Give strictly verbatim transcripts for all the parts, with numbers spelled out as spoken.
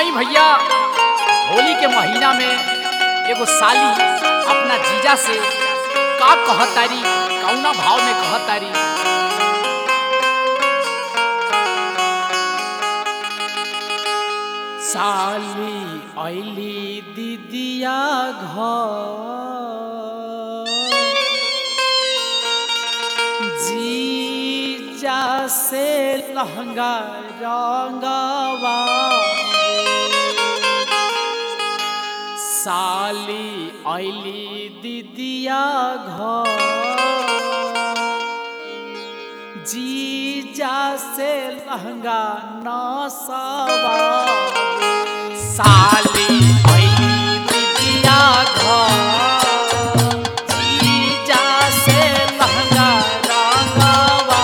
आई भैया होली के महीना में एगो साली अपना जीजा से का कहतारी, कौना भाव में कहतारी। साली आइली दीदिया घर, जीजा से लहंगा रंगवा। साली आइली दीदिया घर, जीजा से लहंगा नसवा। साली आइली दीदिया घर, जीजा से लहंगा रंगवा।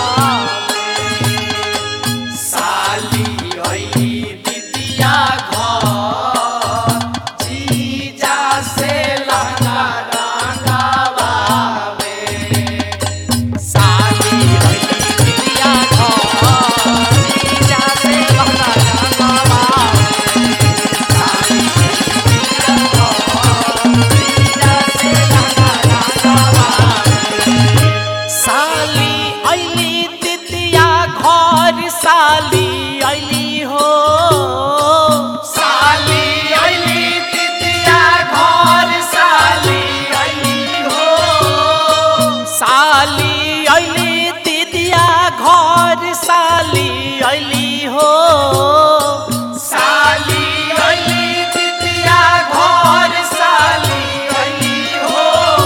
साली आइली दीदिया घर, जीजा से लहंगा रंगवा। साली आइली दीदिया घर, जीजा से लहंगा रंगवा। साली आइली हो, साली आइली दीदिया घर, साली आइली हो। साली आइली दीदिया घर, साली आइली हो। साली आइली दीदिया घर, साली आइली हो।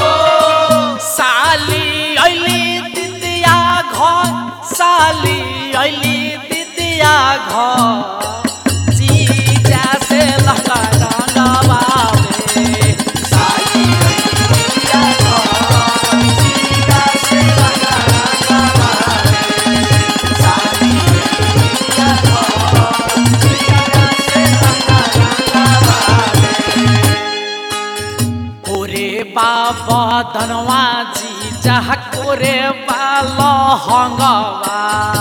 साली आइली दीदिया घर, साली आइली दीदिया घर, जीजा से लहंगा रंगवा। साली आइली दीदिया घर, जीजा से लहंगा रंगवा। साली आइली दीदिया घर, जीजा से लहंगा रंगवा। कोरे बाबा धनवा जीजा कोरे बालो हंगवा।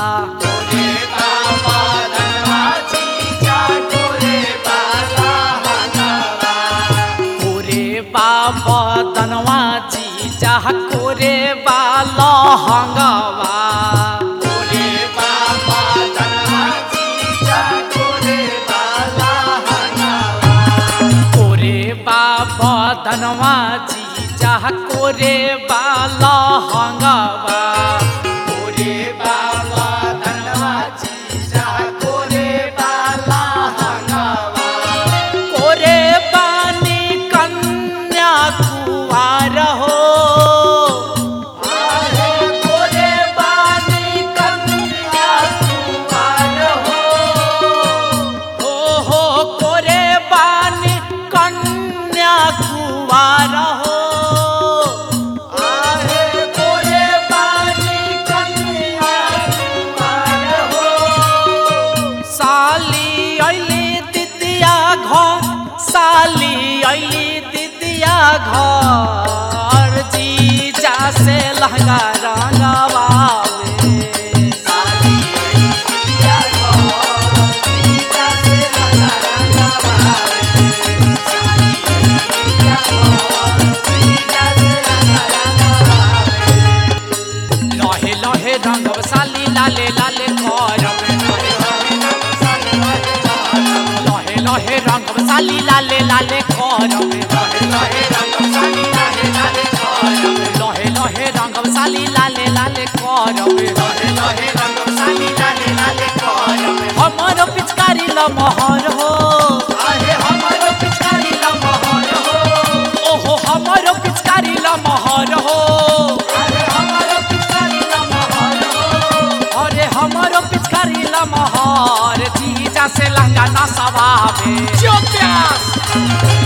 बाबा दनवा जीजा कोरे बालो हंगवा। कोरे बाबा दनवा जीजा कोरे बाला हंगवा। कोरे बाबा दनवा जीजा कोरे बाला हंगवा। कोरे बाबा दनवा जीजा कोरे बाला हंगवा। कोरे बानी कन्या कुवार हो, कोरे बानी कन्या कुवार हो। हो हो कोरे बानी कन्या कुवार हो। कोरे बानी कन्या कुवार हो। साली आइली दीदिया घर, साली आइली दीदिया घर, जीजा से लहंगा रंगवा। साली आइली दीदिया घर, जीजा से लहंगा रंगवा। साली आइली दीदिया घर, जीजा से लहंगा रंगवा। लहे लहे रंगव साली लाले लाले करब। लहे लहे रंगव साली लाले लाले करब। लहे लहे रंगव साली लाले लाले करब। लहे लहे रंगव साली लाले लाले करब। लहे लहे रंगव साली लाले लाले करब। हमरो पिचकारी लमहर हो, अरे हमरो पिचकारी लमहर हो। ओहो हमरो पिचकारी लमहर हो, अरे हमरो पिचकारी लमहर हो। अरे हमरो पिचकारी लमहर, जीजा से लहंगा नसवावे। जो प्यास